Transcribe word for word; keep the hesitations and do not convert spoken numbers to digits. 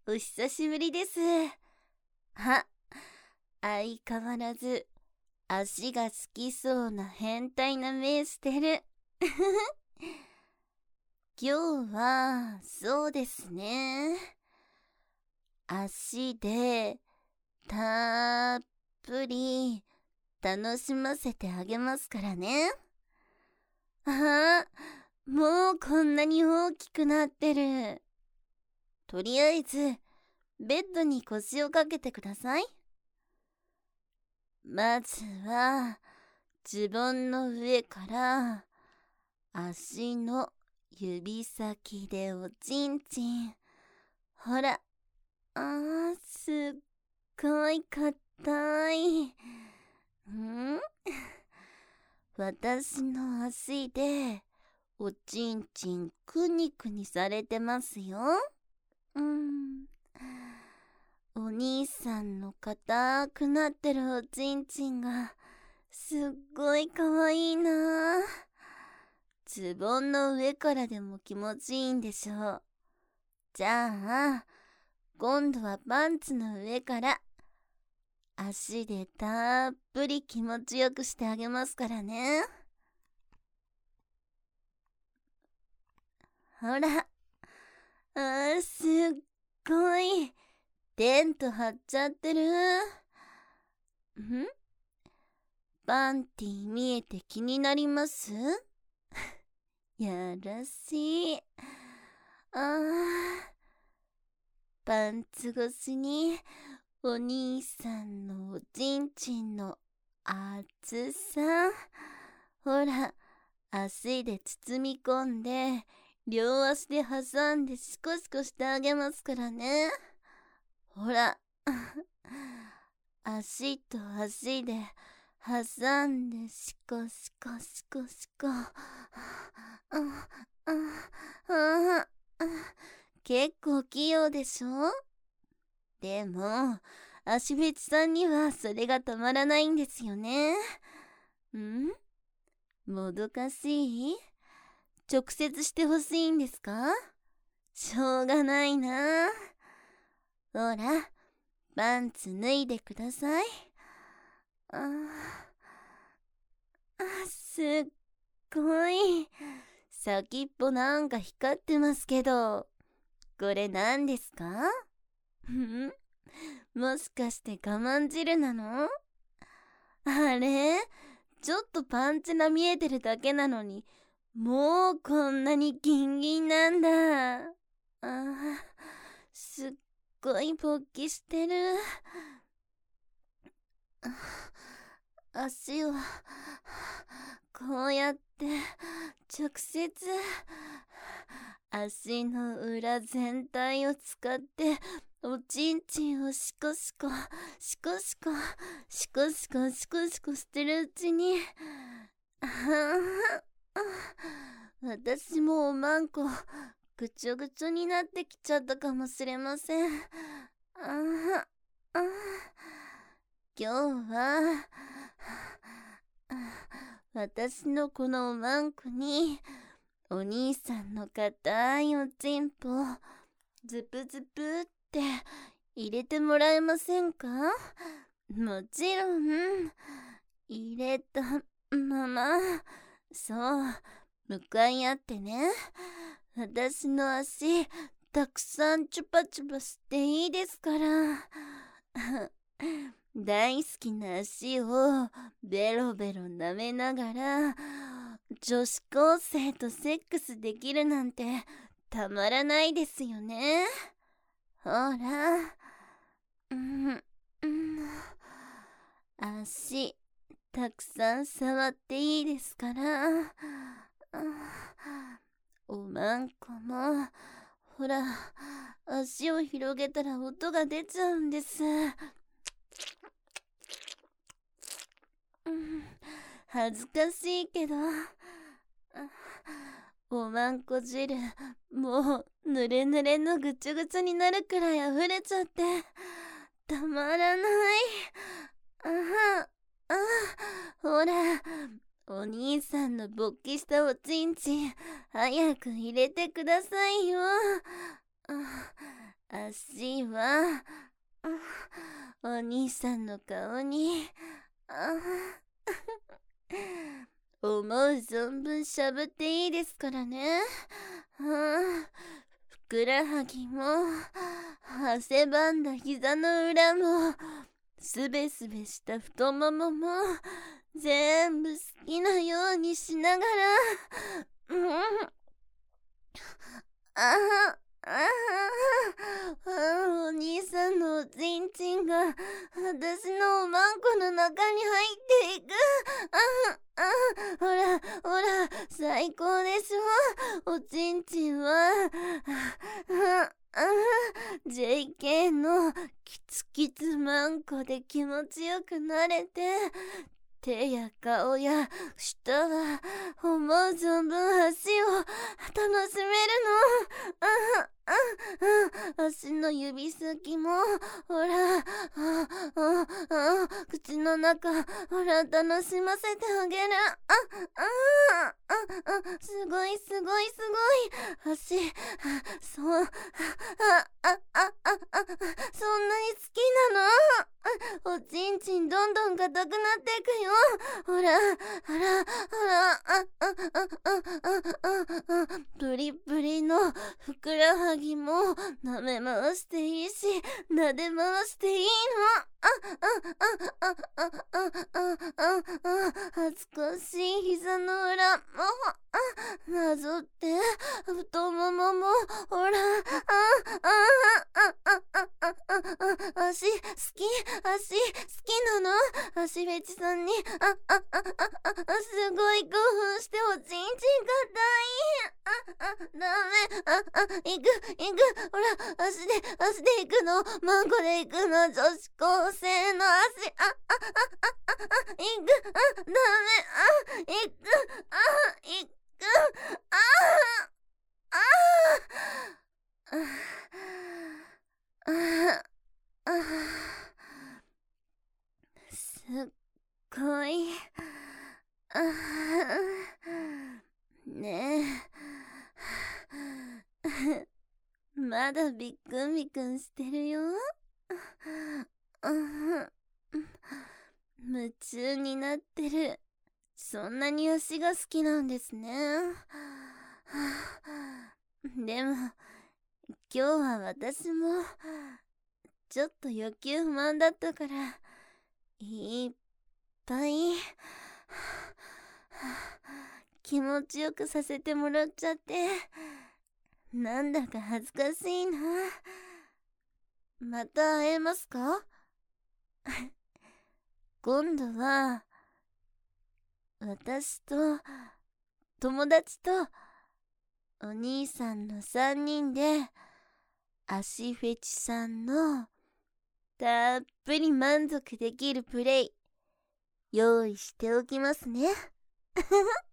お久しぶりです。あ、相変わらず足が好きそうな変態な目してる。今日はそうですね。足でたっぷり楽しませてあげますからね。あ、もうこんなに大きくなってる。とりあえずベッドに腰をかけてください。まずはズボンの上から足の指先でおちんちん。ほら、あー、すっごい硬い。ん私の足でおちんちんくにくにされてますよ。うん。お兄さんの硬くなってるおちんちんがすっごいかわいいな。ズボンの上からでも気持ちいいんでしょう。じゃあ今度はパンツの上から足でたっぷり気持ちよくしてあげますからね。ほら、あー、すっごいテント張っちゃってる。んパンティ見えて気になります？やらしい。あー、パンツ越しにお兄さんのおちんちんの厚さ。ほら、足で包み込んで両足で挟んでシコシコしてあげますからね。ほら、足と足で挟んでシコシコシコシコ。結構器用でしょ？でも足フェチさんにはそれがたまらないんですよね。ん？もどかしい？直接してほしいんですか？しょうがないな。ほら、パンツ脱いでください。ああ、すっごい。先っぽなんか光ってますけど、これ何ですか？ん？もしかして我慢汁なの？あれ？ちょっとパンチが見えてるだけなのに、もうこんなにギンギンなんだ。あー、すっごい勃起してる。足をこうやって直接足の裏全体を使っておちんちんをシコシコシコシコシコシコシコシコしてるうちに、私もおまんこぐちょぐちょになってきちゃったかもしれません。ああ、今日は私のこのおまんこにお兄さんの硬いおちんぽズプズプって入れてもらえませんか？もちろん入れたまま、そう向かい合ってね。私の足たくさんチュパチュパしていいですから。大好きな足をベロベロ舐めながら女子高生とセックスできるなんてたまらないですよね。ほら、うん、うん、足たくさん触っていいですから。おまんこもほら、足を広げたら音が出ちゃうんです。うん、恥ずかしいけど、おまんこ汁もうぬれぬれのぐちゅぐちゅになるくらい溢れちゃってたまらない。ああ、ほら、お兄さんの勃起したおちんちん早く入れてくださいよ。 足は、お兄さんの顔に、思う存分しゃぶっていいですからね。ふくらはぎも、汗ばんだ膝の裏も、すべすべした太ももも、全部好きなようにしながら、うん、あああ、お兄さんのおちんちんが私のおまんこの中に入っていく。ああ、ほらほら、最高でしょ。おちんちんは ジェイケー のキツキツマンコで気持ちよくなれて、手や顔や舌は思う存分足を楽しめるの。あああ、足の指先もほら、あああ、口の中ほら楽しませてあげる。ああああ、すごいすごいすごい。足、そう、あああああ、そんなに好きなの？おちんちんどんどん硬くなっていくよ。ほらほらほら、ああああああ、プリプリのふくらはぎも舐め回していいし、撫で回していいの。あああああああああ、恥ずかしい膝の裏もなぞって、太もももほら、あああああああ、足好き、足好きなの。足フェチさんに、あああああ、すごい興奮しておちんちんが大変。ああ、ダメ、ああ、行く行く、ほら、足で足で行くの、マンコで行くの、女子高生の足、あああああ、行く、あ、ダメ、あ、行く、あ、行く、ああああああ、すっごい、あねえ、まだビックンビックンしてるよ。夢中になってる。そんなに足が好きなんですね。でも今日は私もちょっと欲求不満だったから、いっぱい気持ちよくさせてもらっちゃって、なんだか恥ずかしいな。また会えますか？今度は私と友達とお兄さんのさんにんで足フェチさんのたっぷり満足できるプレイ用意しておきますね。